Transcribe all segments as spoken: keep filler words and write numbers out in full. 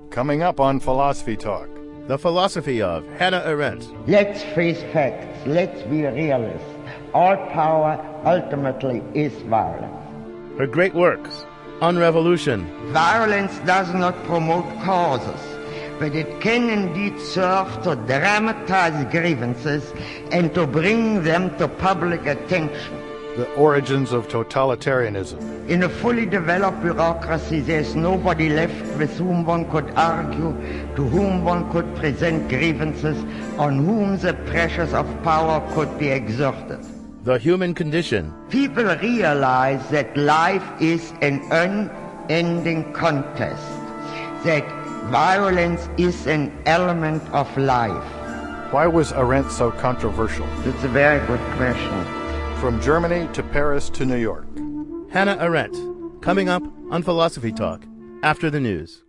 Coming up on Philosophy Talk. The philosophy of Hannah Arendt. Let's face facts. Let's be realists. All power ultimately is violence. Her great works on revolution. Violence does not promote causes, but it can indeed serve to dramatize grievances and to bring them to public attention. The origins of totalitarianism. In a fully developed bureaucracy, there's nobody left with whom one could argue, to whom one could present grievances, on whom the pressures of power could be exerted. The human condition. People realize that life is an unending contest, that violence is an element of life. Why was Arendt so controversial? That's a very good question. From Germany to Paris to New York. Hannah Arendt, coming up on Philosophy Talk, after the news.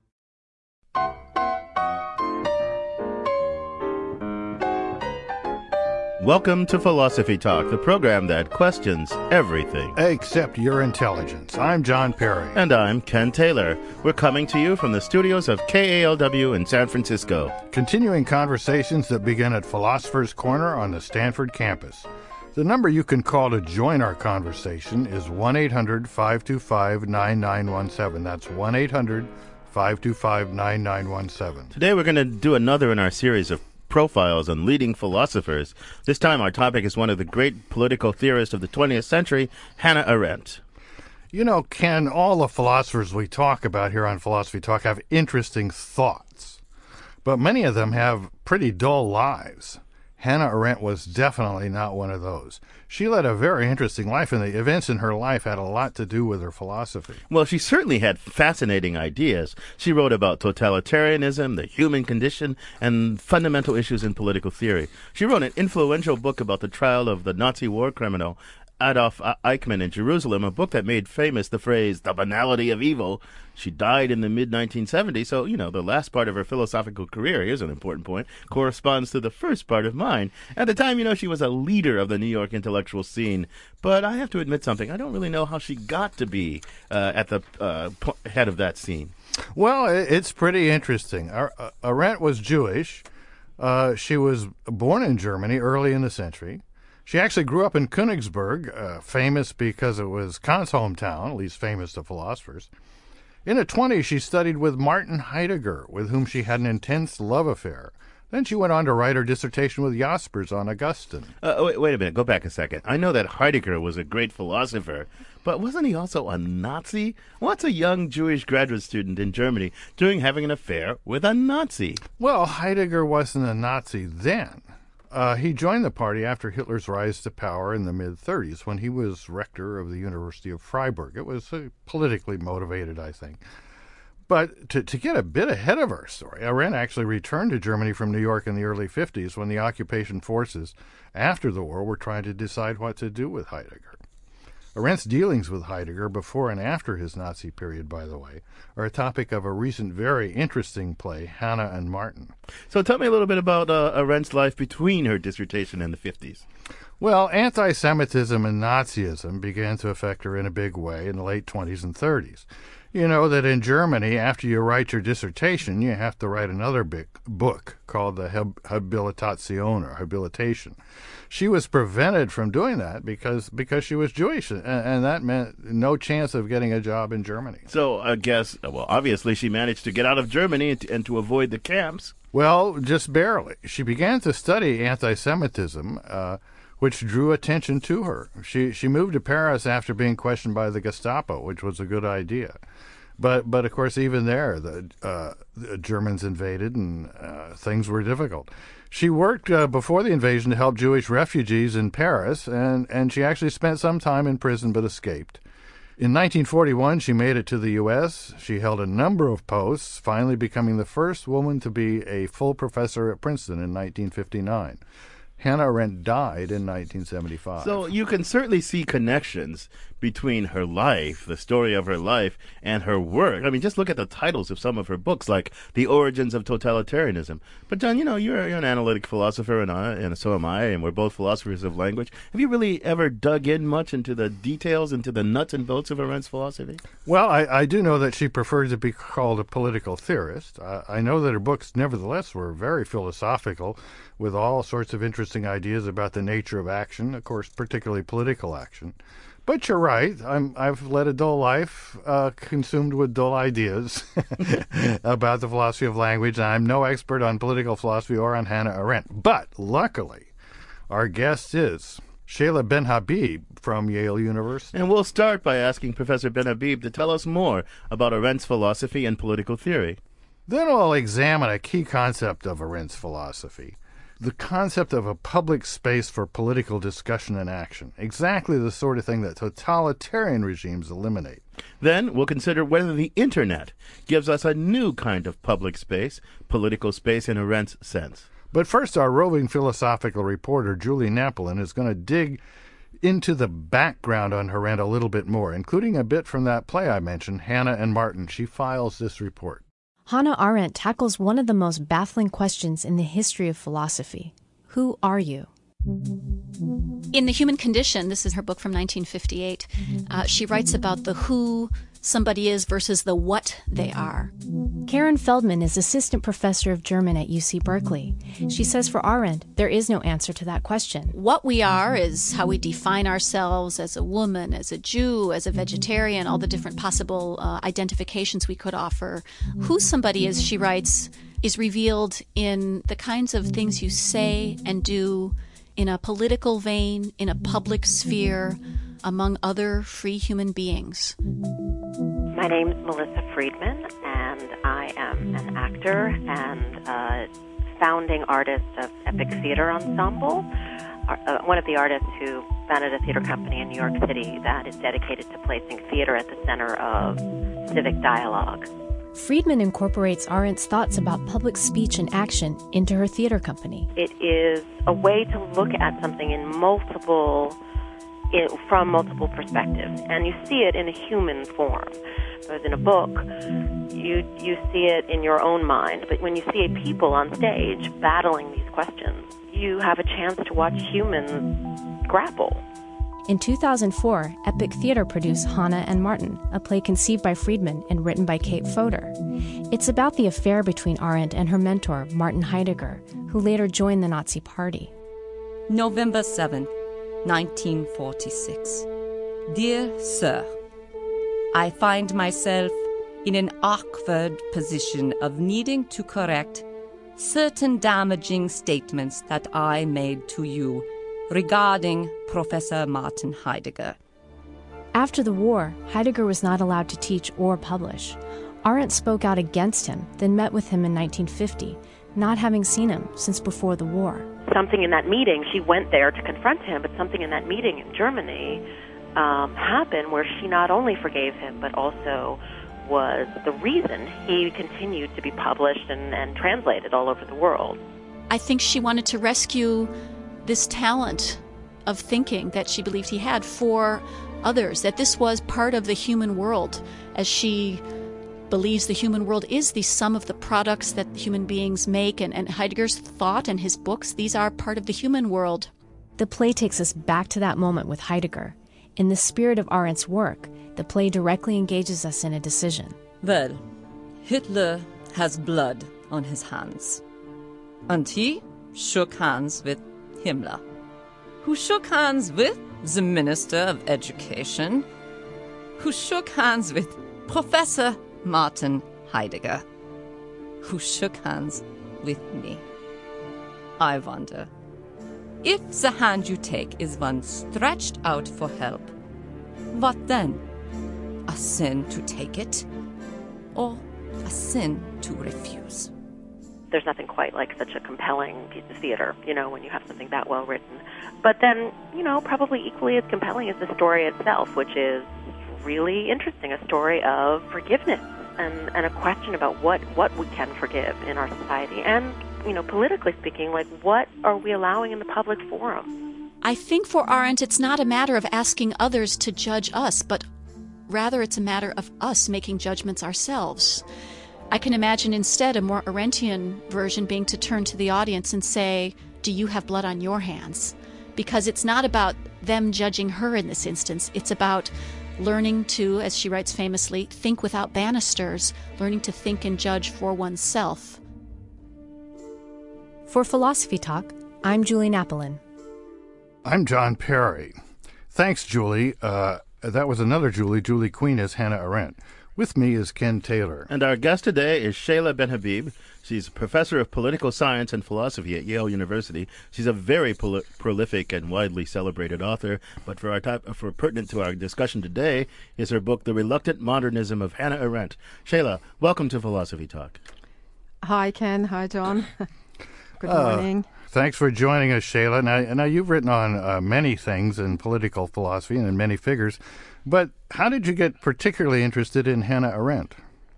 Welcome to Philosophy Talk, the program that questions everything except your intelligence. I'm John Perry. And I'm Ken Taylor. We're coming to you from the studios of K A L W in San Francisco. Continuing conversations that begin at Philosopher's Corner on the Stanford campus. The number you can call to join our conversation is one eight hundred five two five nine nine one seven. That's one eight hundred five two five nine nine one seven. Today we're going to do another in our series of profiles on leading philosophers. This time our topic is one of the great political theorists of the twentieth century, Hannah Arendt. You know, Ken, all the philosophers we talk about here on Philosophy Talk have interesting thoughts, but many of them have pretty dull lives. Hannah Arendt was definitely not one of those. She led a very interesting life, and the events in her life had a lot to do with her philosophy. Well, she certainly had fascinating ideas. She wrote about totalitarianism, the human condition, and fundamental issues in political theory. She wrote an influential book about the trial of the Nazi war criminal Adolf Eichmann in Jerusalem, a book that made famous the phrase, the banality of evil. She died in the mid nineteen seventies, so, you know, the last part of her philosophical career, here's an important point, corresponds to the first part of mine. At the time, you know, she was a leader of the New York intellectual scene, but I have to admit something, I don't really know how she got to be uh, at the uh, head of that scene. Well, it's pretty interesting. Arendt was Jewish. Uh, she was born in Germany early in the century. She actually grew up in Königsberg, uh, famous because it was Kant's hometown, at least famous to philosophers. In her twenties, she studied with Martin Heidegger, with whom she had an intense love affair. Then she went on to write her dissertation with Jaspers on Augustine. Uh, wait, wait a minute, go back a second. I know that Heidegger was a great philosopher, but wasn't he also a Nazi? What's a young Jewish graduate student in Germany doing having an affair with a Nazi? Well, Heidegger wasn't a Nazi then. Uh, he joined the party after Hitler's rise to power in the mid-thirties when he was rector of the University of Freiburg. It was uh, politically motivated, I think. But to, to get a bit ahead of our story, Arendt actually returned to Germany from New York in the early fifties when the occupation forces after the war were trying to decide what to do with Heidegger. Arendt's dealings with Heidegger before and after his Nazi period, by the way, are a topic of a recent very interesting play, Hannah and Martin. So tell me a little bit about uh, Arendt's life between her dissertation and the fifties. Well, anti-Semitism and Nazism began to affect her in a big way in the late twenties and thirties. You know that in Germany, after you write your dissertation, you have to write another big book called the Habilitation, or Habilitation. She was prevented from doing that because because she was Jewish, and, and that meant no chance of getting a job in Germany. So I guess, well, obviously she managed to get out of Germany and to, and to avoid the camps. Well, just barely. She began to study anti-Semitism, uh, which drew attention to her. She she moved to Paris after being questioned by the Gestapo, which was a good idea. But, but of course, even there, the, uh, the Germans invaded and uh, things were difficult. She worked uh, before the invasion to help Jewish refugees in Paris, and, and she actually spent some time in prison but escaped. In nineteen forty-one, she made it to the U S She held a number of posts, finally becoming the first woman to be a full professor at Princeton in nineteen fifty-nine. Hannah Arendt died in nineteen seventy-five. So you can certainly see connections between her life, the story of her life, and her work. I mean, just look at the titles of some of her books, like The Origins of Totalitarianism. But, John, you know, you're, you're an analytic philosopher, and, I, and so am I, and we're both philosophers of language. Have you really ever dug in much into the details, into the nuts and bolts of Arendt's philosophy? Well, I, I do know that she preferred to be called a political theorist. I, I know that her books, nevertheless, were very philosophical, with all sorts of interesting ideas about the nature of action, of course, particularly political action. But you're right. I'm, I've led a dull life, uh, consumed with dull ideas about the philosophy of language. And I'm no expert on political philosophy or on Hannah Arendt. But luckily, our guest is Shayla Ben-Habib from Yale University. And we'll start by asking Professor Ben-Habib to tell us more about Arendt's philosophy and political theory. Then we'll examine a key concept of Arendt's philosophy, the concept of a public space for political discussion and action, exactly the sort of thing that totalitarian regimes eliminate. Then we'll consider whether the Internet gives us a new kind of public space, political space in Arendt's sense. But first, our roving philosophical reporter, Julie Napolin, is going to dig into the background on Arendt a little bit more, including a bit from that play I mentioned, Hannah and Martin. She files this report. Hannah Arendt tackles one of the most baffling questions in the history of philosophy. Who are you? In The Human Condition, this is her book from nineteen fifty-eight, uh, she writes about the who somebody is versus the what they are. Karen Feldman is assistant professor of German at U C Berkeley. She says for Arendt, there is no answer to that question. What we are is how we define ourselves as a woman, as a Jew, as a vegetarian, all the different possible uh, identifications we could offer. Who somebody is, she writes, is revealed in the kinds of things you say and do in a political vein, in a public sphere, among other free human beings. My name is Melissa Friedman, and I am an actor and a founding artist of Epic Theater Ensemble, uh, one of the artists who founded a theater company in New York City that is dedicated to placing theater at the center of civic dialogue. Friedman incorporates Arendt's thoughts about public speech and action into her theater company. It is a way to look at something in multiple In, from multiple perspectives, and you see it in a human form. Whereas in a book, you you see it in your own mind, but when you see people on stage battling these questions, you have a chance to watch humans grapple. In two thousand four, Epic Theater produced Hannah and Martin, a play conceived by Friedman and written by Kate Fodor. It's about the affair between Arendt and her mentor, Martin Heidegger, who later joined the Nazi Party. November seventh, nineteen forty-six. Dear Sir, I find myself in an awkward position of needing to correct certain damaging statements that I made to you regarding Professor Martin Heidegger. After the war, Heidegger was not allowed to teach or publish. Arendt spoke out against him, then met with him in nineteen fifty, not having seen him since before the war. Something in that meeting, she went there to confront him, but something in that meeting in Germany um, happened where she not only forgave him, but also was the reason he continued to be published and, and translated all over the world. I think she wanted to rescue this talent of thinking that she believed he had for others, that this was part of the human world, as she believes the human world is the sum of the products that human beings make, and, and Heidegger's thought and his books, these are part of the human world. The play takes us back to that moment with Heidegger. In the spirit of Arendt's work, the play directly engages us in a decision. Well, Hitler has blood on his hands. And he shook hands with Himmler, who shook hands with the Minister of Education, who shook hands with Professor Martin Heidegger, who shook hands with me. I wonder, if the hand you take is one stretched out for help, what then? A sin to take it, or a sin to refuse? There's nothing quite like such a compelling piece of theater, you know, when you have something that well written. But then, you know, probably equally as compelling is the story itself, which is really interesting, a story of forgiveness and, and a question about what, what we can forgive in our society and you know, politically speaking, like what are we allowing in the public forum? I think for Arendt, it's not a matter of asking others to judge us, but rather it's a matter of us making judgments ourselves. I can imagine instead a more Arendtian version being to turn to the audience and say, do you have blood on your hands? Because it's not about them judging her in this instance. It's about learning to, as she writes famously, think without banisters, learning to think and judge for oneself. For Philosophy Talk, I'm Julie Napolin. I'm John Perry. Thanks, Julie. Uh, that was another Julie. Julie Queen is Hannah Arendt. With me is Ken Taylor. And our guest today is Sheila Ben-Habib. She's a professor of political science and philosophy at Yale University. She's a very poli- prolific and widely celebrated author. But for our type, for pertinent to our discussion today is her book, The Reluctant Modernism of Hannah Arendt. Sheila, welcome to Philosophy Talk. Hi, Ken. Hi, John. Good Uh, morning. Thanks for joining us, Sheila. Now, now you've written on uh, many things in political philosophy and in many figures, but how did you get particularly interested in Hannah Arendt?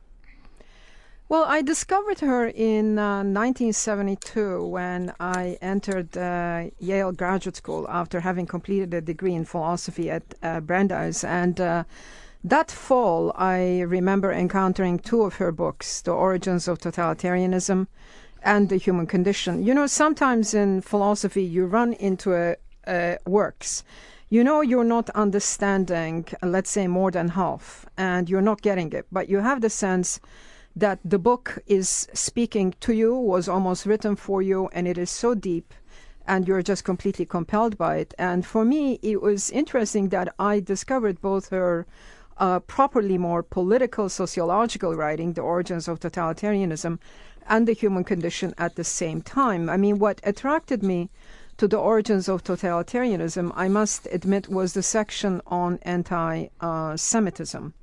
Well, I discovered her in uh, nineteen seventy-two when I entered uh, Yale Graduate School after having completed a degree in philosophy at uh, Brandeis. And uh, that fall, I remember encountering two of her books, The Origins of Totalitarianism and The Human Condition. You know, sometimes in philosophy, you run into a, a works. You know you're not understanding, let's say, more than half, and you're not getting it. But you have the sense that the book is speaking to you, was almost written for you, and it is so deep, and you're just completely compelled by it. And for me, it was interesting that I discovered both her uh, properly more political, sociological writing, The Origins of Totalitarianism, and The Human Condition at the same time. I mean, what attracted me to The Origins of Totalitarianism, I must admit, was the section on anti-Semitism.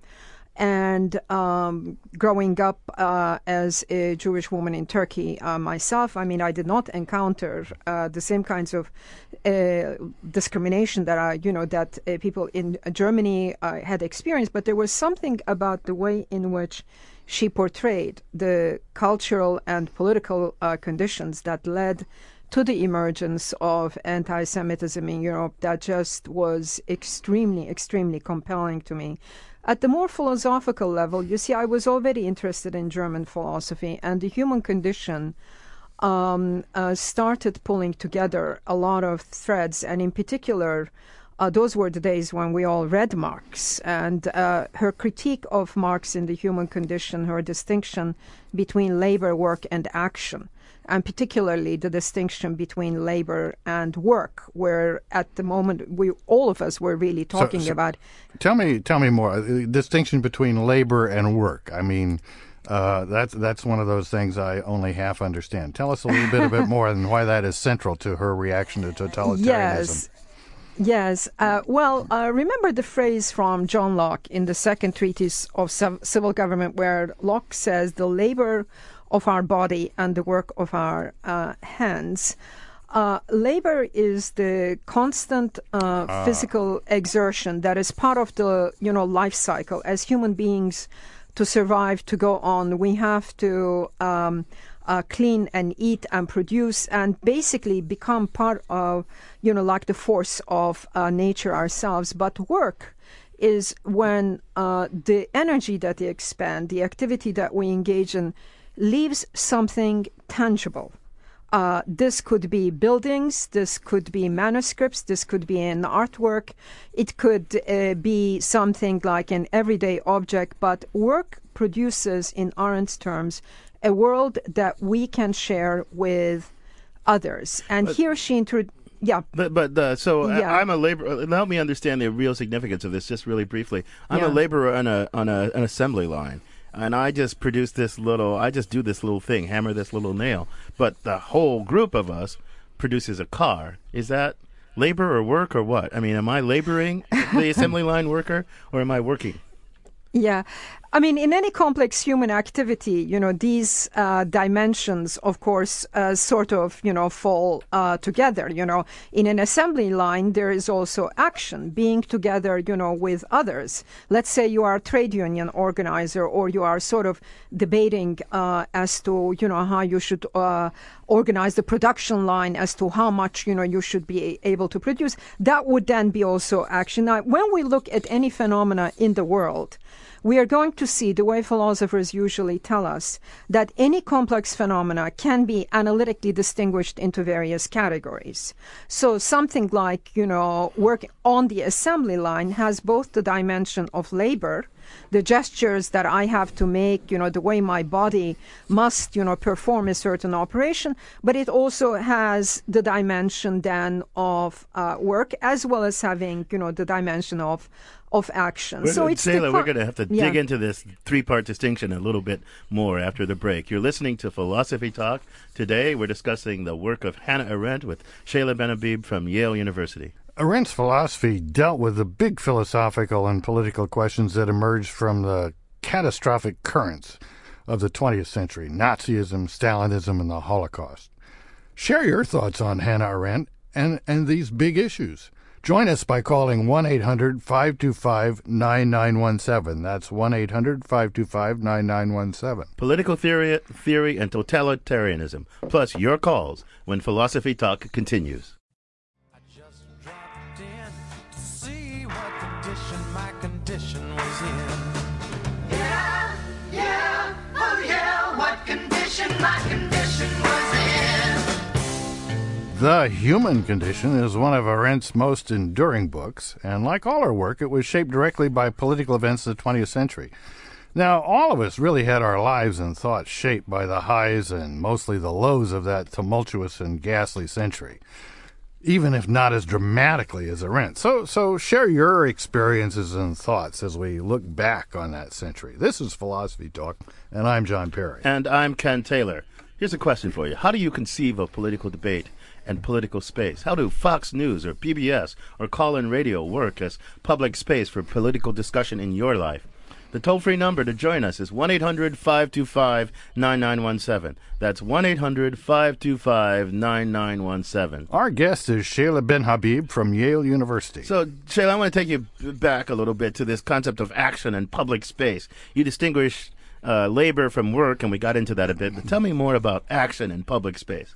And um, growing up uh, as a Jewish woman in Turkey uh, myself, I mean, I did not encounter uh, the same kinds of uh, discrimination that I, you know, that uh, people in Germany uh, had experienced. But there was something about the way in which she portrayed the cultural and political uh, conditions that led to the emergence of anti-Semitism in Europe that just was extremely, extremely compelling to me. At the more philosophical level, you see, I was already interested in German philosophy, and The Human Condition um, uh, started pulling together a lot of threads, and in particular, uh, those were the days when we all read Marx, and uh, her critique of Marx in The Human Condition, her distinction between labor, work, and action, and particularly the distinction between labor and work, where at the moment we all of us were really talking so, so about. Tell me, tell me more. The distinction between labor and work. I mean, uh, that's that's one of those things I only half understand. Tell us a little bit a bit more and why that is central to her reaction to totalitarianism. Yes. Yes. Uh, well, uh, remember the phrase from John Locke in the Second Treatise of Civil Government, where Locke says the labor of our body and the work of our uh, hands. Uh, labor is the constant uh, ah. physical exertion that is part of the, you know, life cycle. As human beings, to survive, to go on, we have to um, uh, clean and eat and produce and basically become part of, you know, like the force of uh, nature ourselves. But work is when uh, the energy that they expend, the activity that we engage in, leaves something tangible. Uh, this could be buildings, this could be manuscripts, this could be an artwork, it could uh, be something like an everyday object, but work produces, in Arendt's terms, a world that we can share with others. And but, here she introduced... Yeah. But, but uh, so yeah. I, I'm a laborer. Help me understand the real significance of this, just really briefly. I'm yeah. a laborer on, a, on a, an assembly line. And I just produce this little, I just do this little thing, hammer this little nail. But the whole group of us produces a car. Is that labor or work or what? I mean, am I laboring, the assembly line worker, or am I working? Yeah. I mean, in any complex human activity, you know, these uh, dimensions, of course, uh, sort of, you know, fall uh, together. You know, in an assembly line, there is also action, being together, you know, with others. Let's say you are a trade union organizer, or you are sort of debating uh, as to, you know, how you should uh, organize the production line, as to how much, you know, you should be able to produce. That would then be also action. Now, when we look at any phenomena in the world, we are going to see, the way philosophers usually tell us, that any complex phenomena can be analytically distinguished into various categories. So something like, you know, work on the assembly line has both the dimension of labor, the gestures that I have to make, you know, the way my body must, you know, perform a certain operation, but it also has the dimension then of uh, work, as well as having, you know, the dimension of of action. We're, so it's Sailor, the, we're going to have to yeah. dig into this three-part distinction a little bit more after the break. You're listening to Philosophy Talk. Today, we're discussing the work of Hannah Arendt with Shayla Ben-Habib from Yale University. Arendt's philosophy dealt with the big philosophical and political questions that emerged from the catastrophic currents of the twentieth century, Nazism, Stalinism, and the Holocaust. Share your thoughts on Hannah Arendt and, and these big issues. Join us by calling one eight hundred five two five nine nine one seven. That's one eight hundred five two five nine nine one seven. Political theory, theory and totalitarianism, plus your calls when Philosophy Talk continues. I just dropped in to see what condition my condition was in. Yeah, yeah, oh yeah, what condition my condition was in. The Human Condition is one of Arendt's most enduring books, and like all her work, it was shaped directly by political events of the twentieth century. Now, all of us really had our lives and thoughts shaped by the highs and mostly the lows of that tumultuous and ghastly century, even if not as dramatically as Arendt. So, so share your experiences and thoughts as we look back on that century. This is Philosophy Talk, and I'm John Perry. And I'm Ken Taylor. Here's a question for you. How do you conceive of political debate and political space? How do Fox News or P B S or call-in radio work as public space for political discussion in your life? The toll-free number to join us is one eight hundred five two five nine nine one seven. That's one eight hundred five two five nine nine one seven. Our guest is Shayla Ben-Habib from Yale University. So, Shayla, I want to take you back a little bit to this concept of action and public space. You distinguish uh, labor from work, and we got into that a bit. But tell me more about action and public space.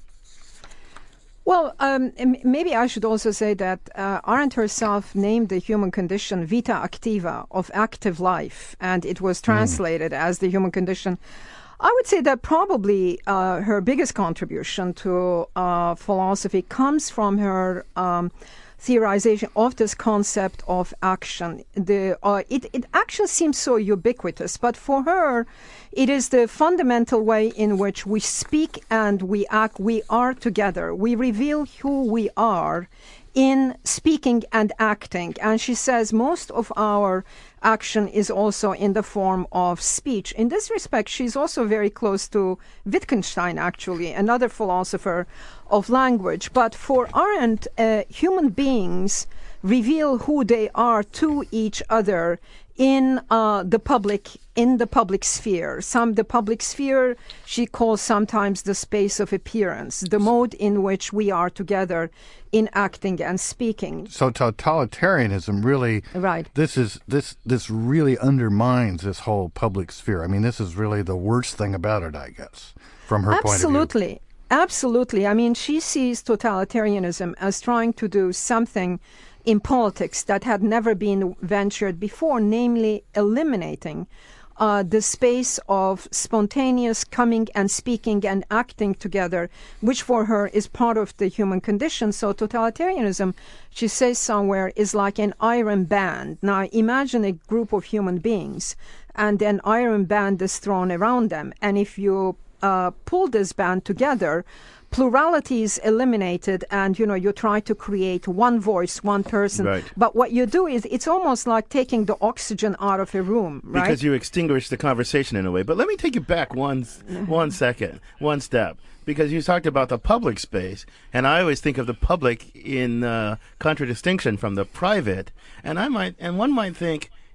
Well, um, m- maybe I should also say that uh, Arendt herself named the human condition vita activa, of active life, and it was translated mm. as the human condition. I would say that probably uh, her biggest contribution to uh, philosophy comes from her um, theorization of this concept of action. The uh, it, it actually seems so ubiquitous, but for her, it is the fundamental way in which we speak and we act. We are together. We reveal who we are in speaking and acting. And she says most of our action is also in the form of speech. In this respect, she's also very close to Wittgenstein, actually, another philosopher of language. But for Arendt, uh, human beings reveal who they are to each other in uh, the public in the public sphere. Some the public sphere she calls sometimes the space of appearance, the mode in which we are together in acting and speaking. So totalitarianism really, right? This is this this really undermines this whole public sphere. I mean, this is really the worst thing about it, I guess, from her point of view. Absolutely, absolutely. I mean, she sees totalitarianism as trying to do something in politics that had never been ventured before, namely eliminating uh, the space of spontaneous coming and speaking and acting together, which for her is part of the human condition. So totalitarianism, she says somewhere, is like an iron band. Now imagine a group of human beings and an iron band is thrown around them. And if you uh, pull this band together, plurality is eliminated, and you know you try to create one voice, one person. Right. But what you do is it's almost like taking the oxygen out of a room, right? Because you extinguish the conversation in a way. But let me take you back one one second, one step, because you talked about the public space, and I always think of the public in uh, contradistinction from the private, and I might and one might think,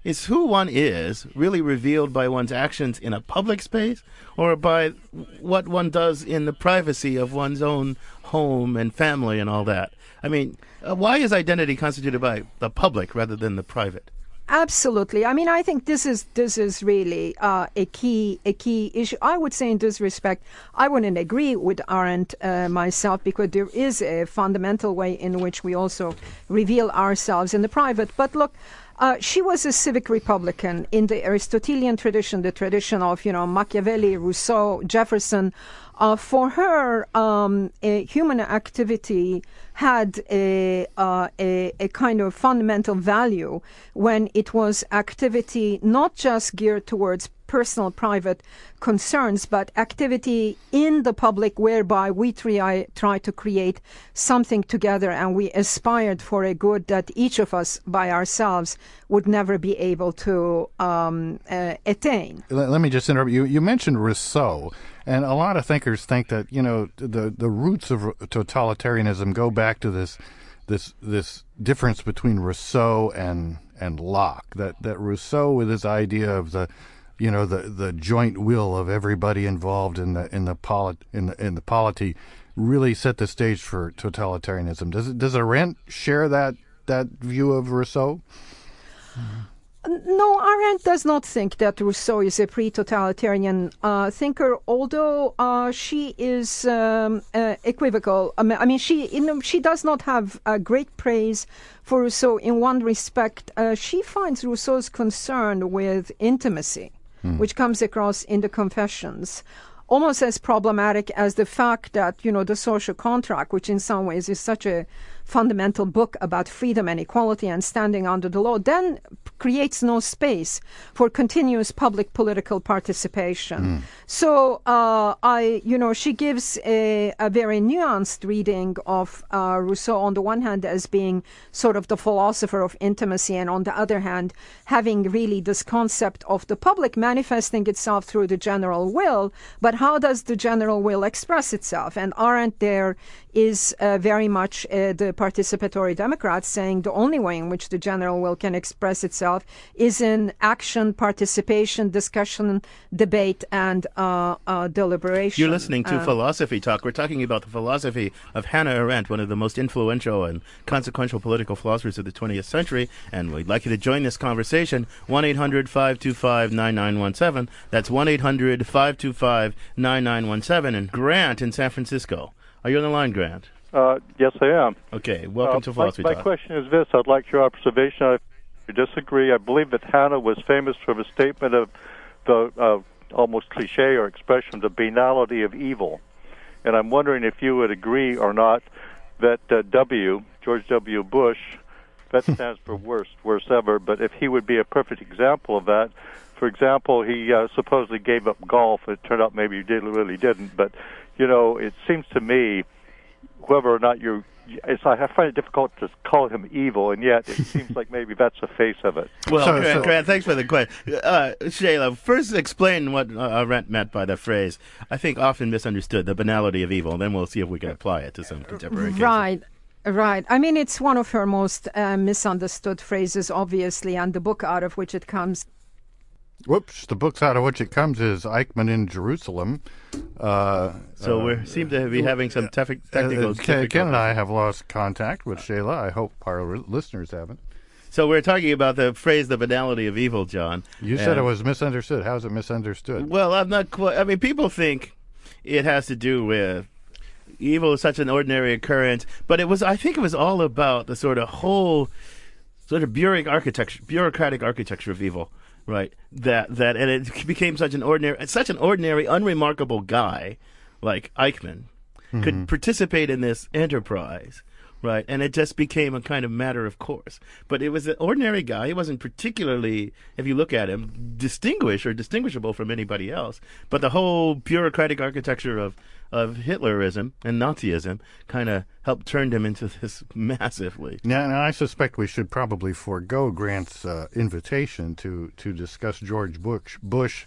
is who one is really revealed by one's actions in a public space or by what one does in the privacy of one's own home and family and all that? I mean, uh, why is identity constituted by the public rather than the private? Absolutely. I mean, I think this is this is really uh, a key a key issue. I would say, in this respect, I wouldn't agree with Arendt uh, myself, because there is a fundamental way in which we also reveal ourselves in the private. But look, uh, she was a civic Republican in the Aristotelian tradition, the tradition of you know Machiavelli, Rousseau, Jefferson. Uh, for her, um, a human activity had a, uh, a a kind of fundamental value when it was activity not just geared towards personal, private concerns, but activity in the public, whereby we try, try to create something together, and we aspired for a good that each of us by ourselves would never be able to um, uh, attain. Let, let me just interrupt you. You mentioned Rousseau. And a lot of thinkers think that, you know, the the roots of totalitarianism go back to this this this difference between Rousseau and and Locke. That that Rousseau, with his idea of the, you know, the, the joint will of everybody involved in the in the polit in the in the polity, really set the stage for totalitarianism. Does it, does Arendt share that that view of Rousseau? Mm-hmm. No, Arendt does not think that Rousseau is a pre-totalitarian uh, thinker, although uh, she is um, uh, equivocal. I mean, I mean, she you know, she does not have uh, great praise for Rousseau in one respect. Uh, she finds Rousseau's concern with intimacy, hmm. which comes across in the Confessions, almost as problematic as the fact that, you know, the social contract, which in some ways is such a fundamental book about freedom and equality and standing under the law, then creates no space for continuous public political participation. Mm. So, uh, I, you know, she gives a, a very nuanced reading of uh, Rousseau on the one hand as being sort of the philosopher of intimacy, and on the other hand, having really this concept of the public manifesting itself through the general will. But how does the general will express itself? And Arendt there is uh, very much uh, the participatory Democrat, saying the only way in which the general will can express itself is in action, participation, discussion, debate, and uh, uh, deliberation. You're listening to um, Philosophy Talk. We're talking about the philosophy of Hannah Arendt, one of the most influential and consequential political philosophers of the twentieth century, and we'd like you to join this conversation. one eight hundred five two five nine nine one seven. That's one eight hundred five two five nine nine one seven. And Grant in San Francisco. Are you on the line, Grant? Uh, yes, I am. Okay, welcome uh, to Philosophy my, Talk. My question is this. I'd like your observation. I disagree. I believe that Hannah was famous for the statement of the uh, almost cliche or expression, the banality of evil. And I'm wondering if you would agree or not that uh, W, George W. Bush, that stands for worst, worst ever, but if he would be a perfect example of that. For example, he uh, supposedly gave up golf. It turned out maybe he did, really didn't. But, you know, it seems to me, whether or not you're, it's, I find it difficult to call him evil, and yet it seems like maybe that's the face of it. Well, so, Grant, so, Grant, thanks for the question. Uh, Shayla, first explain what uh, Arendt meant by the phrase, I think often misunderstood, the banality of evil, and then we'll see if we can apply it to some contemporary cases. Right. Right. I mean, it's one of her most uh, misunderstood phrases, obviously, and the book out of which it comes. Whoops, the books out of which it comes is Eichmann in Jerusalem. Uh, so uh, we seem to be having some tef- technical uh, difficulties. Ken and I have lost contact with Shayla. I hope our listeners haven't. So we're talking about the phrase, the banality of evil, John. You said it was misunderstood. How is it misunderstood? Well, I'm not quite... I mean, people think it has to do with evil is such an ordinary occurrence, but it was, I think it was all about the sort of whole sort of bureaucratic architecture, bureaucratic architecture of evil. Right, that that and it became such an ordinary, such an ordinary, unremarkable guy like Eichmann mm-hmm. could participate in this enterprise, right? And it just became a kind of matter of course. But it was an ordinary guy. He wasn't particularly, if you look at him, distinguished or distinguishable from anybody else. But the whole bureaucratic architecture of of Hitlerism and Nazism kind of helped turn him into this massively. Now, now, I suspect we should probably forego Grant's uh, invitation to, to discuss George Bush, Bush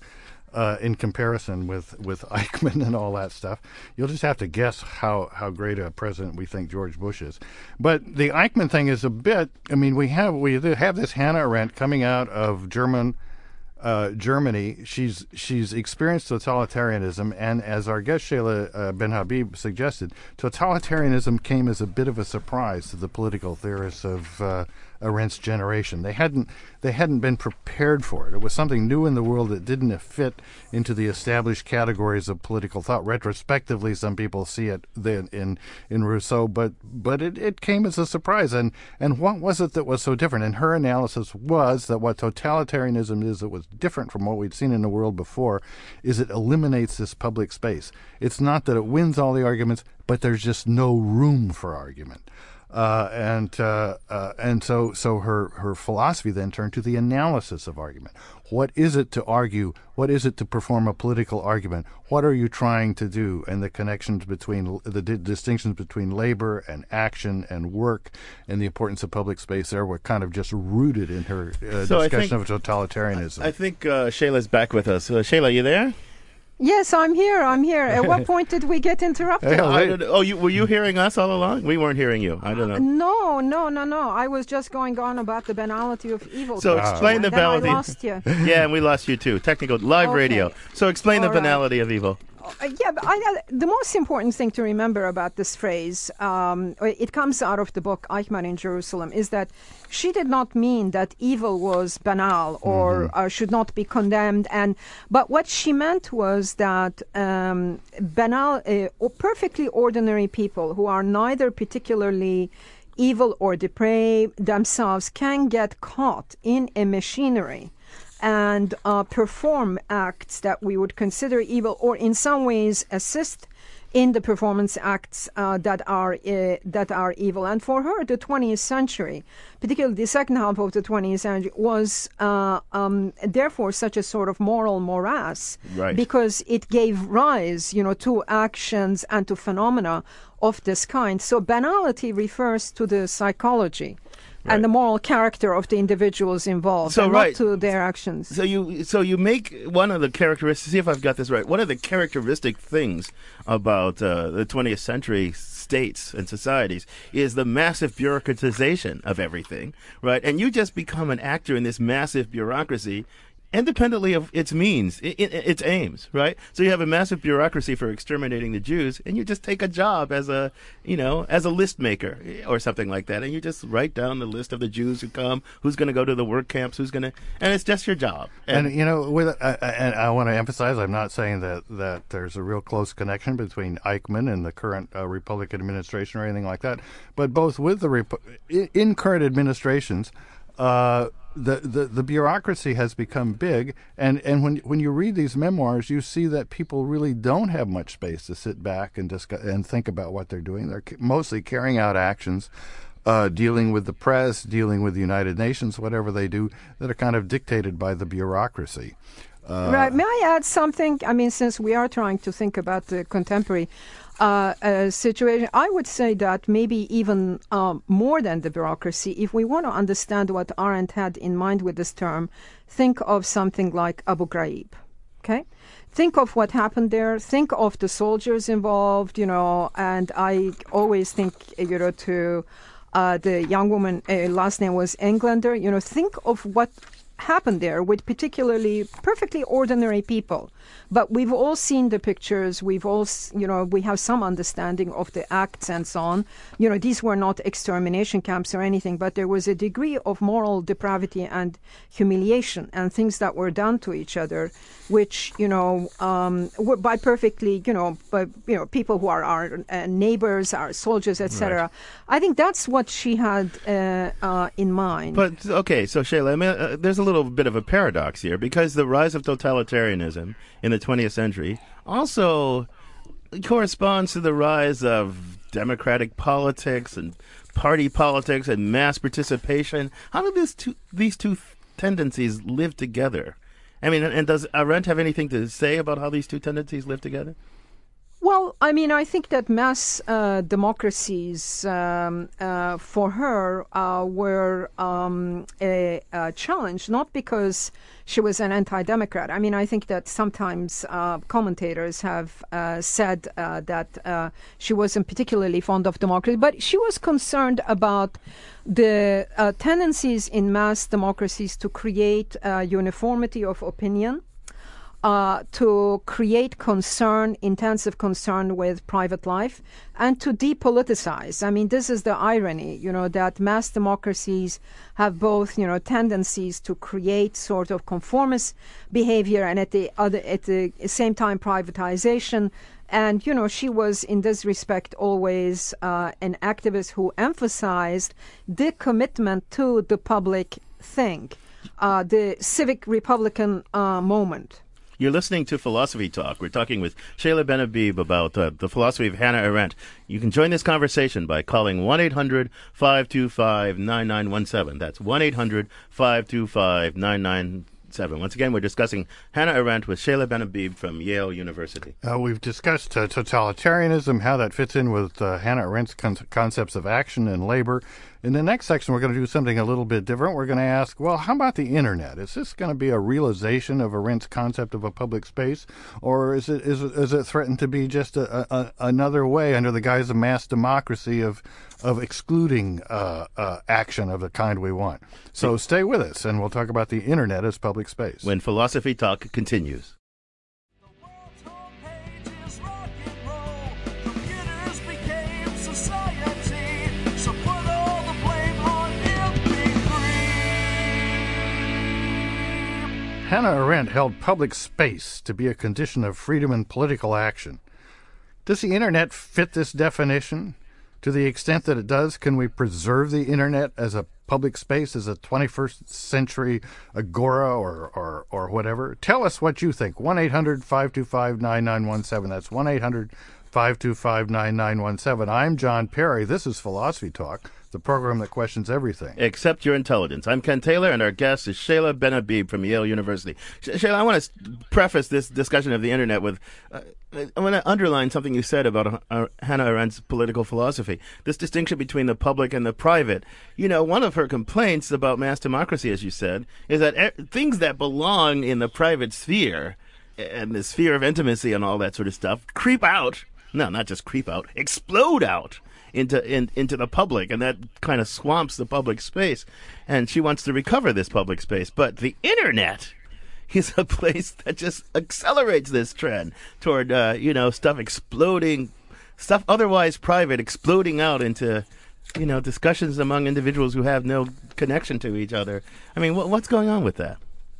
uh, in comparison with, with Eichmann and all that stuff. You'll just have to guess how, how great a president we think George Bush is. But the Eichmann thing is a bit, I mean, we have we have this Hannah Arendt coming out of German uh, Germany. She's she's experienced totalitarianism, and as our guest Sheila uh, Ben Habib suggested, totalitarianism came as a bit of a surprise to the political theorists of uh, Arendt's generation. They hadn't they hadn't been prepared for it. It was something new in the world that didn't fit into the established categories of political thought. Retrospectively, some people see it then in in Rousseau, but but it, it came as a surprise. And and what was it that was so different? And her analysis was that what totalitarianism is that was different from what we'd seen in the world before is it eliminates this public space. It's not that it wins all the arguments, but there's just no room for argument. Uh, and uh, uh, and so so her, her philosophy then turned to the analysis of argument. What is it to argue? What is it to perform a political argument? What are you trying to do? And the connections between the di- distinctions between labor and action and work and the importance of public space there were kind of just rooted in her uh, So I discussion think- of totalitarianism. I think uh, Sheila's back with us. Uh, Sheila, you there? Yes, I'm here. I'm here. At what point did we get interrupted? Hey, I don't, oh, you, were you hearing us all along? We weren't hearing you. I don't know. No, no, no, no. I was just going on about the banality of evil. So question, explain the and then I banality. lost you. Yeah, and we lost you too. Technical live Okay. radio. So explain the All right. banality of evil. Uh, yeah, but I, uh, the most important thing to remember about this phrase, um, it comes out of the book Eichmann in Jerusalem, is that she did not mean that evil was banal or Mm-hmm. uh, should not be condemned. And but what she meant was that um, banal, uh, or perfectly ordinary people who are neither particularly evil or depraved themselves can get caught in a machinery and uh, perform acts that we would consider evil, or in some ways assist in the performance acts uh, that are uh, that are evil. And for her, the twentieth century, particularly the second half of the twentieth century, was uh, um, therefore such a sort of moral morass, Right. because it gave rise, you know, to actions and to phenomena of this kind. So banality refers to the psychology Right. and the moral character of the individuals involved, So, and right. not to their actions. So you so you make one of the characteristics. See if I've got this right. One of the characteristic things about uh, the twentieth century states and societies is the massive bureaucratization of everything, right? And you just become an actor in this massive bureaucracy, independently of its means, I- I- its aims, right? So you have a massive bureaucracy for exterminating the Jews, and you just take a job as a, you know, as a list maker or something like that, and you just write down the list of the Jews who come, who's going to go to the work camps, who's going to, and it's just your job. And, you know, with uh, and I want to emphasize, I'm not saying that, that there's a real close connection between Eichmann and the current uh, Republican administration or anything like that, but both with the Repu- in, in current administrations, uh, the, the the bureaucracy has become big, and, and when when you read these memoirs, you see that people really don't have much space to sit back and discuss and think about what they're doing. They're ca- mostly carrying out actions, uh, dealing with the press, dealing with the United Nations, whatever they do, that are kind of dictated by the bureaucracy. Uh, Right. May I add something? I mean, since we are trying to think about the contemporary uh, uh, situation, I would say that maybe even um, more than the bureaucracy, if we want to understand what Arendt had in mind with this term, think of something like Abu Ghraib. Okay? Think of what happened there. Think of the soldiers involved, you know, and I always think, you know, to uh, the young woman, uh, last name was Englander, you know, think of what happened there with particularly perfectly ordinary people. But we've all seen the pictures. We've all, s- you know, we have some understanding of the acts and so on. You know, these were not extermination camps or anything, but there was a degree of moral depravity and humiliation and things that were done to each other, which, you know, um, were by perfectly, you know, by, you know, people who are our uh, neighbors, our soldiers, et cetera. Right. I think that's what she had uh, uh, in mind. But okay, so Sheila, I mean, uh, there's a little bit of a paradox here because the rise of totalitarianism in the twentieth century also corresponds to the rise of democratic politics and party politics and mass participation. How do these two these two tendencies live together? I mean, and does Arendt have anything to say about how these two tendencies live together? Well, I mean, I think that mass uh, democracies um, uh, for her uh, were um, a, a challenge, not because she was an anti-democrat. I mean, I think that sometimes uh, commentators have uh, said uh, that uh, she wasn't particularly fond of democracy, but she was concerned about the uh, tendencies in mass democracies to create uh, uniformity of opinion. Uh, to create concern, intensive concern with private life, and to depoliticize. I mean, this is the irony, you know, that mass democracies have both, you know, tendencies to create sort of conformist behavior and at the other, at the same time, privatization. And, you know, she was in this respect always uh, an activist who emphasized the commitment to the public thing, uh, the civic Republican uh, moment. You're listening to Philosophy Talk. We're talking with Sheila Ben-Habib about uh, the philosophy of Hannah Arendt. You can join this conversation by calling one eight hundred five two five nine nine one seven. That's one eight hundred five two five nine nine seven. Once again, we're discussing Hannah Arendt with Sheila Ben-Habib from Yale University. Uh, we've discussed uh, totalitarianism, how that fits in with uh, Hannah Arendt's con- concepts of action and labor. In the next section, we're going to do something a little bit different. We're going to ask, well, how about the Internet? Is this going to be a realization of Arendt's concept of a public space, or is it is it, is it threatened to be just a, a, another way under the guise of mass democracy of of excluding uh, uh, action of the kind we want? So stay with us, and we'll talk about the Internet as public space. When Philosophy Talk continues. Hannah Arendt held public space to be a condition of freedom and political action. Does the Internet fit this definition? To the extent that it does, can we preserve the Internet as a public space, as a twenty-first century agora or, or, or whatever? Tell us what you think. one eight hundred five two five nine nine one seven. That's one eight hundred five two five nine nine one seven. I'm John Perry. This is Philosophy Talk, the program that questions everything except your intelligence. I'm Ken Taylor, and our guest is Sheila Ben-Habib from Yale University. Sh- Sheila, I want to preface this discussion of the Internet with, uh, I want to underline something you said about uh, Hannah Arendt's political philosophy, this distinction between the public and the private. You know, one of her complaints about mass democracy, as you said, is that e- things that belong in the private sphere and the sphere of intimacy and all that sort of stuff creep out. No, not just creep out, explode out into in, into the public, and that kind of swamps the public space. And she wants to recover this public space. But the Internet is a place that just accelerates this trend toward, uh, you know, stuff exploding, stuff otherwise private exploding out into, you know, discussions among individuals who have no connection to each other. I mean, wh- what's going on with that?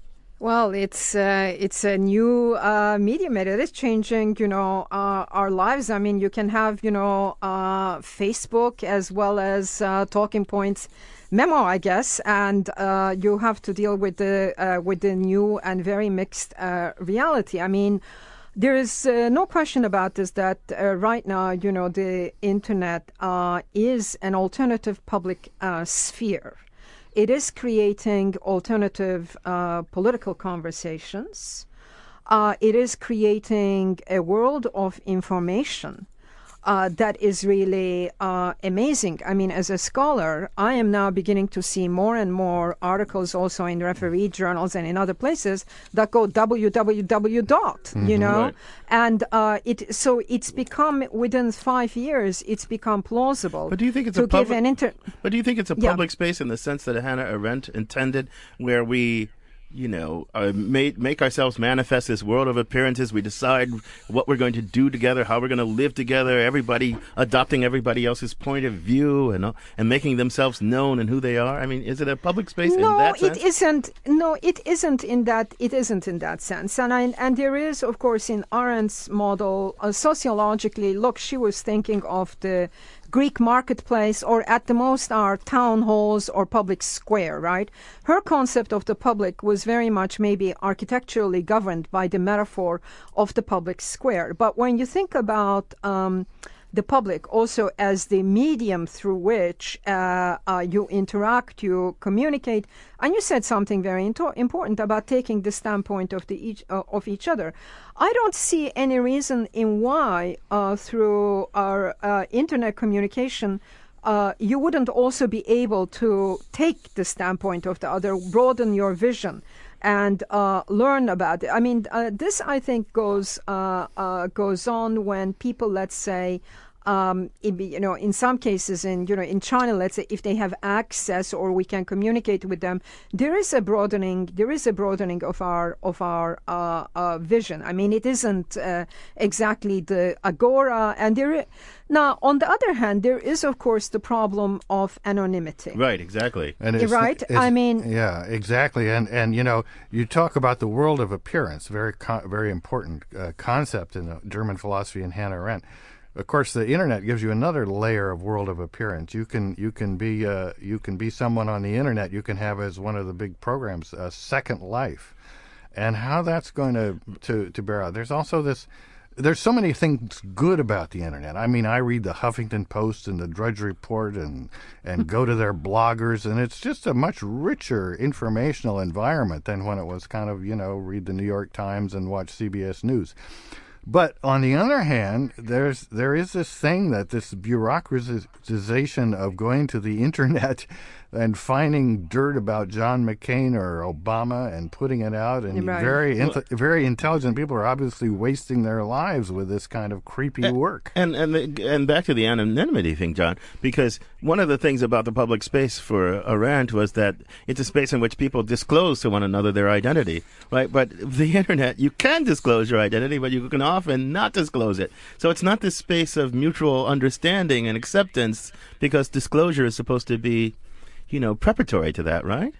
Well, it's uh, it's a new uh, medium. It is changing, you know, uh, our lives. I mean, you can have, you know, uh, Facebook as well as uh, Talking Points memo, I guess, and uh, you have to deal with the uh, with the new and very mixed uh, reality. I mean, there is uh, no question about this that uh, right now, you know, the Internet uh, is an alternative public uh, sphere. It is creating alternative uh, political conversations. Uh, it is creating a world of information uh, that is really uh, amazing. I mean, as a scholar, I am now beginning to see more and more articles also in referee journals and in other places that go www dot, mm-hmm, you know, right. and uh, it so it's become within five years it's become plausible. But do you think it's to a public? give an inter- But do you think it's a Yeah. public space in the sense that Hannah Arendt intended, where we, you know, uh, make, make ourselves manifest this world of appearances. We decide what we're going to do together, how we're going to live together, everybody adopting everybody else's point of view and uh, and making themselves known and who they are. I mean, is it a public space no, in that sense? it isn't. No, it isn't in that. It isn't in that sense. And I, and there is, of course, in Arendt's model, uh, sociologically. Look, she was thinking of the Greek marketplace, or at the most our town halls or public square, right? Her concept of the public was very much maybe architecturally governed by the metaphor of the public square. But when you think about um, the public also as the medium through which uh, uh, you interact, you communicate. And you said something very into- important about taking the standpoint of the each uh, of each other. I don't see any reason in why uh, through our uh, internet communication uh, you wouldn't also be able to take the standpoint of the other, broaden your vision, and uh, learn about it. I mean, uh, this I think goes uh, uh, goes on when people, let's say, um, in, you know, in some cases, in you know, in China, let's say, if they have access or we can communicate with them, there is a broadening. There is a broadening of our of our uh, uh, vision. I mean, it isn't uh, exactly the agora, and there. Is, Now, on the other hand, there is, of course, the problem of anonymity. Right, exactly. And it's, right? It's, I mean... Yeah, exactly. And, and you know, you talk about the world of appearance, very co- very important uh, concept in the German philosophy in Hannah Arendt. Of course, the internet gives you another layer of world of appearance. You can you can be uh, you can be someone on the internet. You can have, as one of the big programs, a second life. And how that's going to, to, to bear out. There's also this... There's so many things good about the internet. I mean, I read the Huffington Post and the Drudge Report and, and go to their bloggers, and it's just a much richer informational environment than when it was kind of, you know, read the New York Times and watch C B S News. But on the other hand, there's there is this thing that this bureaucratization of going to the internet and finding dirt about John McCain or Obama and putting it out, and right. very in- very intelligent people are obviously wasting their lives with this kind of creepy and, work. And and the, and back to the anonymity thing, John, because one of the things about the public space for Arendt was that it's a space in which people disclose to one another their identity, right? But the internet, you can disclose your identity, but you can often not disclose it. So it's not this space of mutual understanding and acceptance, because disclosure is supposed to be, you know, preparatory to that, right?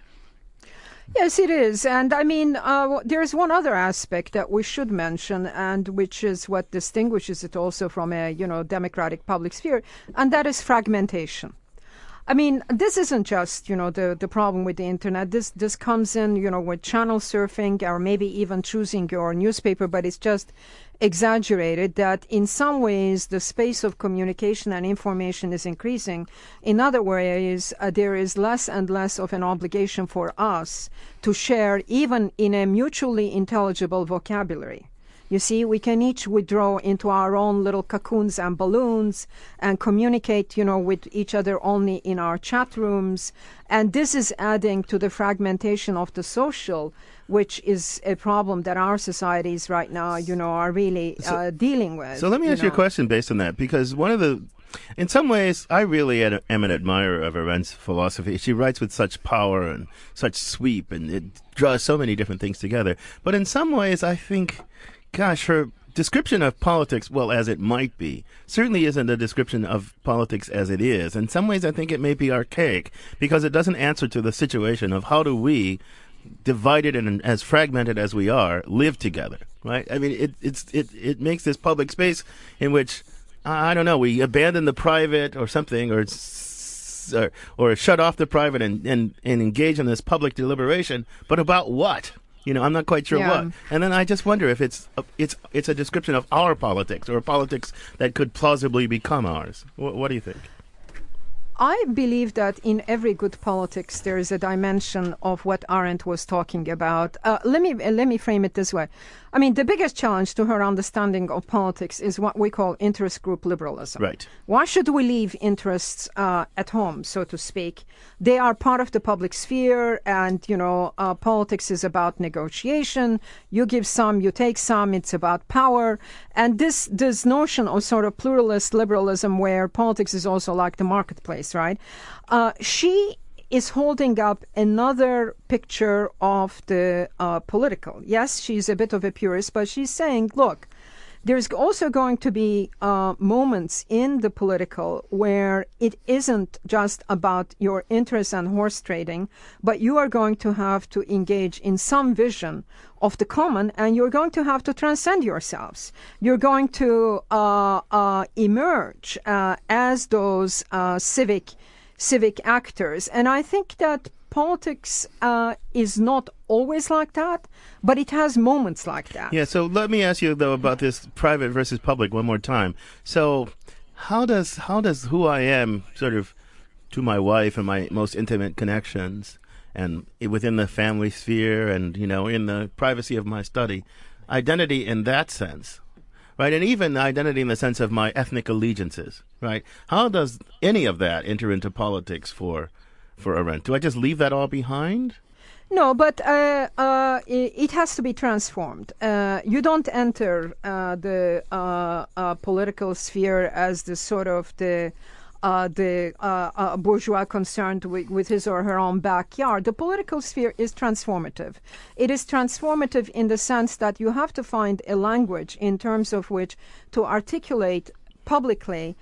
Yes, it is. And I mean, uh, there's one other aspect that we should mention, and which is what distinguishes it also from a, you know, democratic public sphere, and that is fragmentation. I mean, this isn't just, you know, the, the problem with the internet. This this comes in, you know, with channel surfing or maybe even choosing your newspaper, but it's just exaggerated that in some ways the space of communication and information is increasing. In other ways, uh, there is less and less of an obligation for us to share even in a mutually intelligible vocabulary. You see, we can each withdraw into our own little cocoons and balloons and communicate, you know, with each other only in our chat rooms. And this is adding to the fragmentation of the social, which is a problem that our societies right now, you know, are really uh, so, dealing with. So let me you ask know. you a question based on that, because one of the, in some ways, I really am an admirer of Arendt's philosophy. She writes with such power and such sweep, and it draws so many different things together. But in some ways, I think, gosh, her description of politics, well, as it might be, certainly isn't a description of politics as it is. In some ways, I think it may be archaic, because it doesn't answer to the situation of how do we, divided and as fragmented as we are, live together, right? I mean, it it's it, it makes this public space in which, I don't know, we abandon the private or something, or or, or shut off the private and, and, and engage in this public deliberation, but about what? You know, I'm not quite sure yeah. what. And then I just wonder if it's a, it's it's a description of our politics, or a politics that could plausibly become ours. What, what do you think? I believe that in every good politics there is a dimension of what Arendt was talking about. Uh, let me uh, let me frame it this way. I mean, the biggest challenge to her understanding of politics is what we call interest group liberalism. Right. Why should we leave interests uh, at home, so to speak? They are part of the public sphere, and, you know, uh, politics is about negotiation. You give some, you take some. It's about power. And this, this notion of sort of pluralist liberalism, where politics is also like the marketplace, right? Uh, she is holding up another picture of the uh, political. Yes, she's a bit of a purist, but she's saying, look, there's also going to be uh, moments in the political where it isn't just about your interest and horse trading, but you are going to have to engage in some vision of the common, and you're going to have to transcend yourselves. You're going to uh, uh, emerge uh, as those uh, civic civic actors. And I think that politics uh, is not always like that, but it has moments like that. Yeah, so let me ask you, though, about this private versus public one more time. So how does how does who I am sort of to my wife and my most intimate connections and within the family sphere and, you know, in the privacy of my study, identity in that sense, right? And even identity in the sense of my ethnic allegiances, right? How does any of that enter into politics for for Arendt? Do I just leave that all behind? No, but uh, uh, it, it has to be transformed. Uh, you don't enter uh, the uh, uh, political sphere as the sort of the uh, the uh, uh, bourgeois concerned with, with his or her own backyard. The political sphere is transformative. It is transformative in the sense that you have to find a language in terms of which to articulate publicly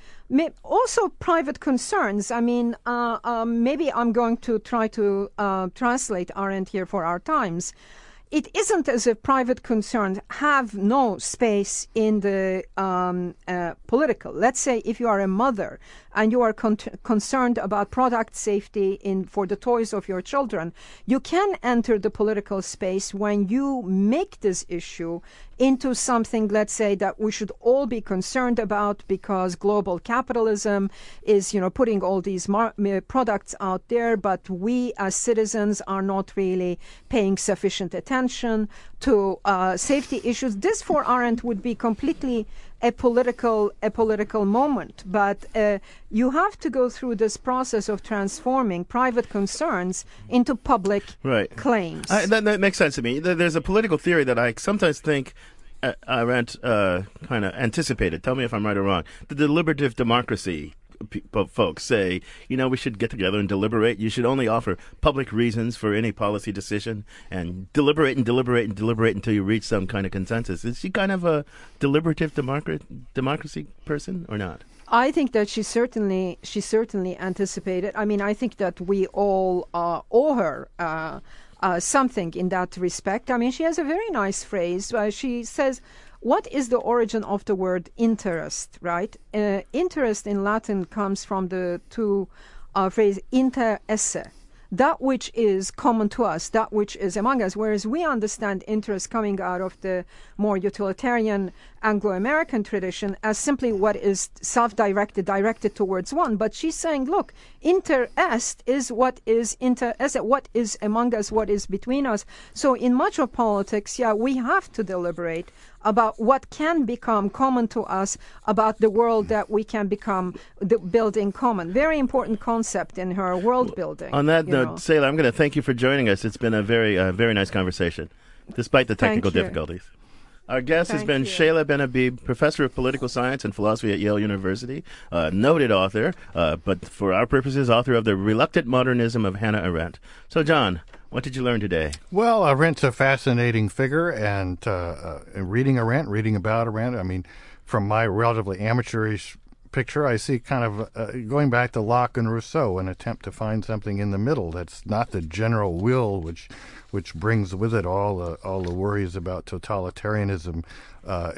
also private concerns. I mean, uh, um, maybe I'm going to try to uh, translate Arendt here for our times. It isn't as if private concerns have no space in the um, uh, political. Let's say if you are a mother and you are con- concerned about product safety in for the toys of your children, you can enter the political space when you make this issue into something, let's say, that we should all be concerned about because global capitalism is, you know, putting all these mar- products out there, but we as citizens are not really paying sufficient attention to uh, safety issues. This for Arendt would be completely a political a political moment, but uh, you have to go through this process of transforming private concerns into public right. claims. I, that, that makes sense to me. There's a political theory that I sometimes think uh, Arendt uh, kind of anticipated. Tell me if I'm right or wrong. The deliberative democracy people, folks say, you know, we should get together and deliberate. You should only offer public reasons for any policy decision and deliberate and deliberate and deliberate until you reach some kind of consensus. Is she kind of a deliberative democra- democracy person or not? I think that she certainly she certainly anticipated. I mean, I think that we all uh, owe her uh, uh, something in that respect. I mean, she has a very nice phrase. Uh, she says, what is the origin of the word interest, right? Uh, interest in Latin comes from the two uh, phrase inter esse, that which is common to us, that which is among us, whereas we understand interest coming out of the more utilitarian Anglo-American tradition as simply what is self-directed, directed towards one. But she's saying, look, inter est is what is inter esse, what is among us, what is between us. So in much of politics, yeah, we have to deliberate about what can become common to us, about the world that we can become the building common. Very important concept in her world building. On that note, know. Sayla, I'm going to thank you for joining us. It's been a very, uh, very nice conversation, despite the technical difficulties. Our guest Thank has been you. Shayla Ben-Habib, professor of political science and philosophy at Yale University, uh, noted author, uh, but for our purposes, author of The Reluctant Modernism of Hannah Arendt. So, John, what did you learn today? Well, Arendt's a fascinating figure, and uh, uh, reading Arendt, reading about Arendt, I mean, from my relatively amateurish picture, I see kind of uh, going back to Locke and Rousseau, an attempt to find something in the middle that's not the general will, which which brings with it all the all the worries about totalitarianism uh,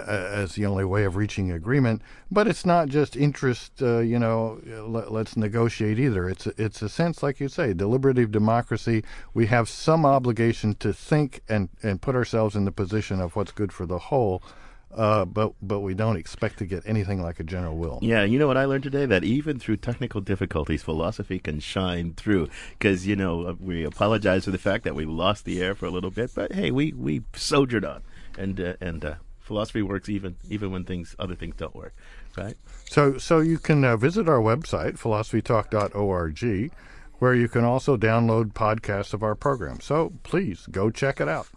as the only way of reaching agreement. But it's not just interest, uh, you know, let, let's negotiate either. It's a, it's a sense, like you say, deliberative democracy. We have some obligation to think and, and put ourselves in the position of what's good for the whole. Uh, but but we don't expect to get anything like a general will. Yeah, you know what I learned today? That even through technical difficulties, philosophy can shine through. Because, you know, we apologize for the fact that we lost the air for a little bit, but hey, we, we soldiered on. And uh, and uh, philosophy works even even when things other things don't work, right? So, so you can uh, visit our website, philosophy talk dot org, where you can also download podcasts of our program. So please go check it out.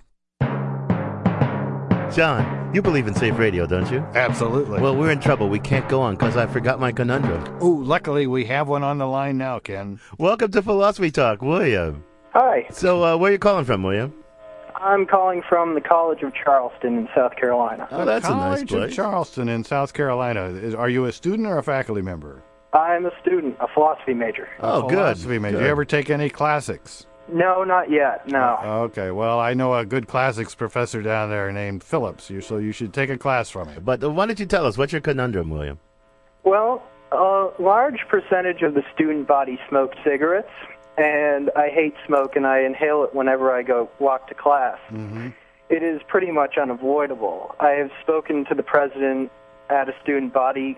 John, you believe in safe radio, don't you? Absolutely. Well, we're in trouble. We can't go on because I forgot my conundrum. Oh, luckily we have one on the line now, Ken. Welcome to Philosophy Talk, William. Hi. So, uh, where are you calling from, William? I'm calling from the College of Charleston in South Carolina. Oh, that's College a nice place. of Charleston in South Carolina. Is, are you a student or a faculty member? I'm a student, a philosophy major. Oh, a good. Philosophy major. Good. You ever take any classics? No, not yet, no. Okay, well, I know a good classics professor down there named Phillips, you, so you should take a class from him. But uh, why don't you tell us, what's your conundrum, William? Well, a large percentage of the student body smoked cigarettes, and I hate smoke, and I inhale it whenever I go walk to class. Mm-hmm. It is pretty much unavoidable. I have spoken to the president at a student body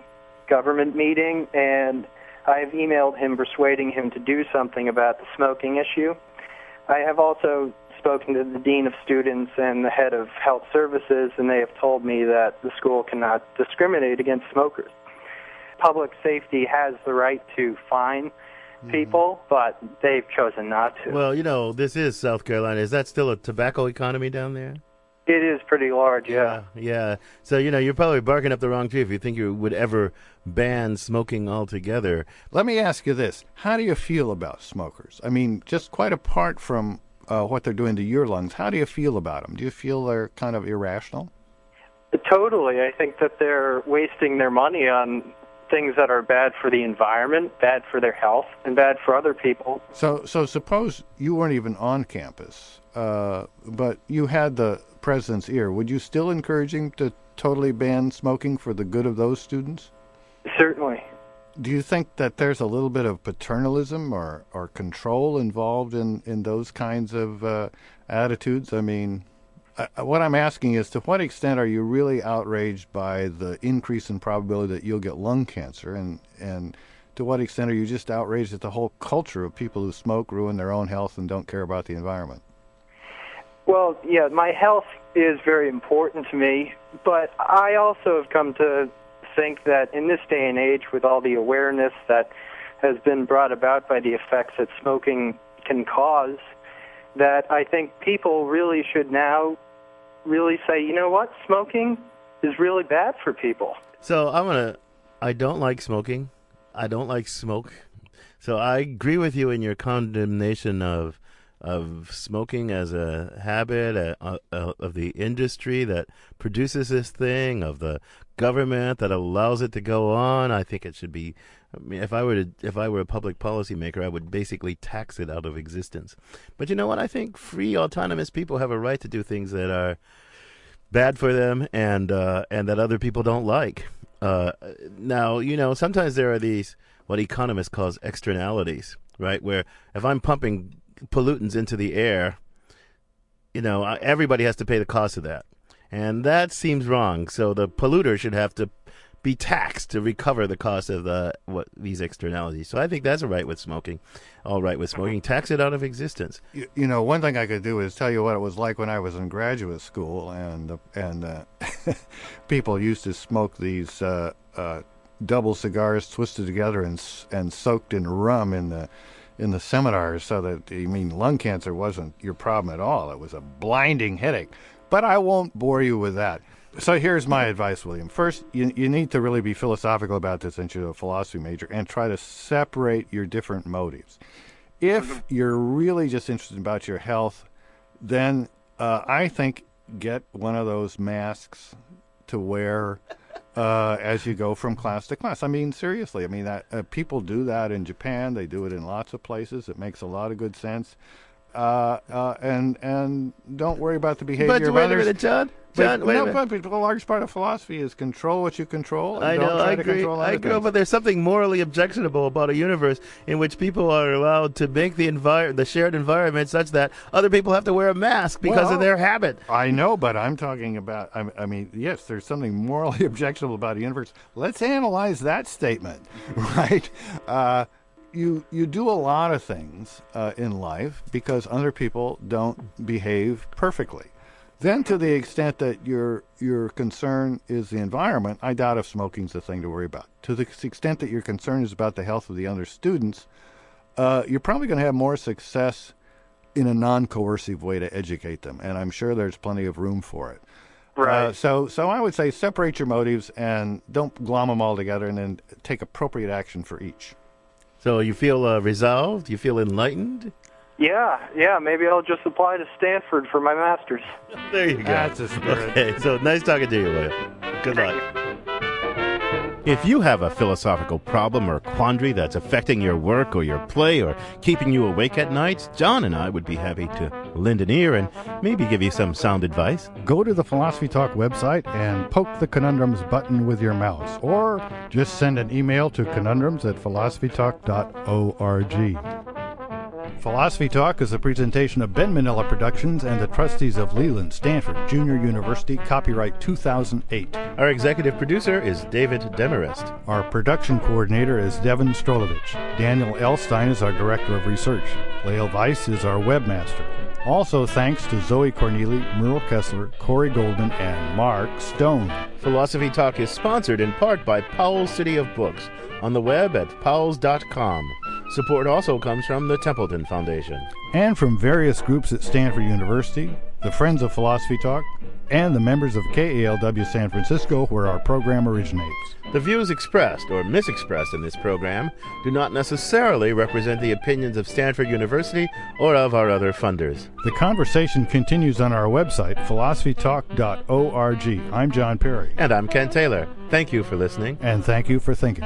government meeting, and I've emailed him persuading him to do something about the smoking issue. I have also spoken to the dean of students and the head of health services, and they have told me that the school cannot discriminate against smokers. Public safety has the right to fine people, but they've chosen not to. Well, you know, this is South Carolina. Is that still a tobacco economy down there? It is pretty large, yeah. Yeah, yeah. So, you know, you're probably barking up the wrong tree if you think you would ever ban smoking altogether. Let me ask you this. How do you feel about smokers? I mean, just quite apart from uh, what they're doing to your lungs, how do you feel about them? Do you feel they're kind of irrational? Totally. I think that they're wasting their money on things that are bad for the environment, bad for their health, and bad for other people. So, so suppose you weren't even on campus, uh, but you had the president's ear. Would you still encourage him to totally ban smoking for the good of those students? Certainly. Do you think that there's a little bit of paternalism or, or control involved in, in those kinds of uh, attitudes? I mean, uh, what I'm asking is, to what extent are you really outraged by the increase in probability that you'll get lung cancer, and, and to what extent are you just outraged at the whole culture of people who smoke, ruin their own health, and don't care about the environment? Well, yeah, my health is very important to me, but I also have come to think that in this day and age, with all the awareness that has been brought about by the effects that smoking can cause, that I think people really should now really say, you know what, smoking is really bad for people. So I'm going to, I don't like smoking. I don't like smoke. So I agree with you in your condemnation of of smoking as a habit, uh, uh, of the industry that produces this thing, of the government that allows it to go on. I think it should be, I mean, if I were to, if I were a public policymaker, I would basically tax it out of existence. But you know what? I think free, autonomous people have a right to do things that are bad for them and uh, and that other people don't like. Uh, now, you know, sometimes there are these, what economists call externalities, right? Where if I'm pumping pollutants into the air, you know, everybody has to pay the cost of that. And that seems wrong. So the polluter should have to be taxed to recover the cost of the what these externalities. So I think that's all right with smoking. All right with smoking. Tax it out of existence. You, you know, one thing I could do is tell you what it was like when I was in graduate school, and, uh, and uh, people used to smoke these uh, uh, double cigars twisted together and and soaked in rum in the in the seminars, so that, I mean, lung cancer wasn't your problem at all. It was a blinding headache. But I won't bore you with that. So here's my advice, William. First, you, you need to really be philosophical about this, since you're a philosophy major, and try to separate your different motives. If you're really just interested about your health, then uh, I think get one of those masks to wear Uh, as you go from class to class. I mean, seriously. I mean, that uh, people do that in Japan. They do it in lots of places. It makes a lot of good sense. Uh, uh, and and don't worry about the behavior but of wait others. a minute, John. John, but, wait no, a minute. but a large part of philosophy is control what you control. And I don't know, try I to agree. control I other agree, things. but there's something morally objectionable about a universe in which people are allowed to make the envir- the shared environment such that other people have to wear a mask because Well, of their habit. I know, but I'm talking about, I, I mean, yes, there's something morally objectionable about a universe. Let's analyze that statement, right? Uh, you you do a lot of things uh, in life because other people don't behave perfectly. Then, to the extent that your your concern is the environment, I doubt if smoking's the thing to worry about. To the extent that your concern is about the health of the other students, uh, you're probably going to have more success in a non-coercive way to educate them, and I'm sure there's plenty of room for it. Right. Uh, so, so I would say separate your motives and don't glom them all together, and then take appropriate action for each. So you feel uh, resolved? You feel enlightened? Yeah, yeah, maybe I'll just apply to Stanford for my master's. There you go. That's a spirit. Okay, so nice talking to you, William. Good luck. If you have a philosophical problem or quandary that's affecting your work or your play or keeping you awake at night, John and I would be happy to lend an ear and maybe give you some sound advice. Go to the Philosophy Talk website and poke the Conundrums button with your mouse, or just send an email to conundrums at philosophy talk dot org. Philosophy Talk is a presentation of Ben Manila Productions and the trustees of Leland Stanford Junior University, copyright two thousand eight. Our executive producer is David Demarest. Our production coordinator is Devin Strolovich. Daniel Elstein is our director of research. Lael Weiss is our webmaster. Also thanks to Zoe Corneli, Merle Kessler, Corey Goldman, and Mark Stone. Philosophy Talk is sponsored in part by Powell's City of Books, on the web at powells dot com. Support also comes from the Templeton Foundation. And from various groups at Stanford University, the Friends of Philosophy Talk, and the members of K A L W San Francisco, where our program originates. The views expressed or misexpressed in this program do not necessarily represent the opinions of Stanford University or of our other funders. The conversation continues on our website, philosophy talk dot org. I'm John Perry. And I'm Ken Taylor. Thank you for listening. And thank you for thinking.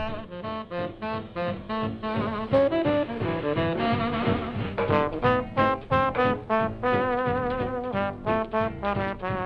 Thank you.